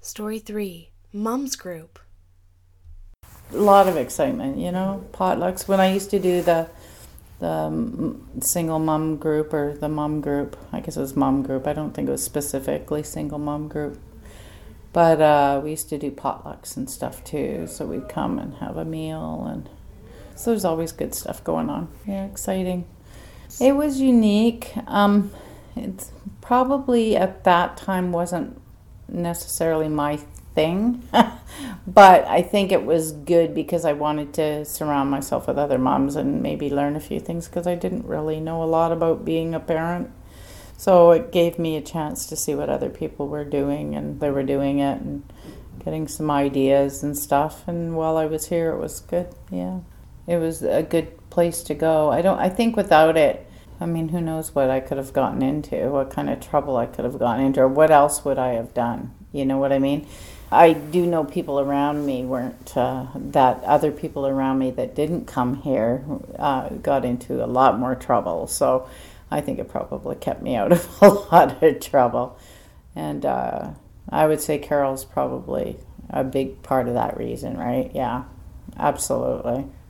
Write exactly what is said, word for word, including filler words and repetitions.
Story three, Mom's Group. A lot of excitement, you know, potlucks. When I used to do the the um, single mom group or the mom group, I guess it was mom group. I don't think it was specifically single mom group. But uh, we used to do potlucks and stuff too. So we'd come and have a meal. And so there's always good stuff going on. Yeah, exciting. It was unique. Um, it's probably at that time wasn't necessarily my thing, but I think it was good because I wanted to surround myself with other moms and maybe learn a few things because I didn't really know a lot about being a parent. So it gave me a chance to see what other people were doing and they were doing it and getting some ideas and stuff. And while I was here, it was good. Yeah, it was a good place to go. I don't. I think without it, I mean, who knows what I could have gotten into, what kind of trouble I could have gotten into, or what else would I have done? You know what I mean? I do know people around me weren't, uh, that other people around me that didn't come here uh, got into a lot more trouble. So I think it probably kept me out of a lot of trouble. And uh, I would say Carol's probably a big part of that reason, right? Yeah, absolutely.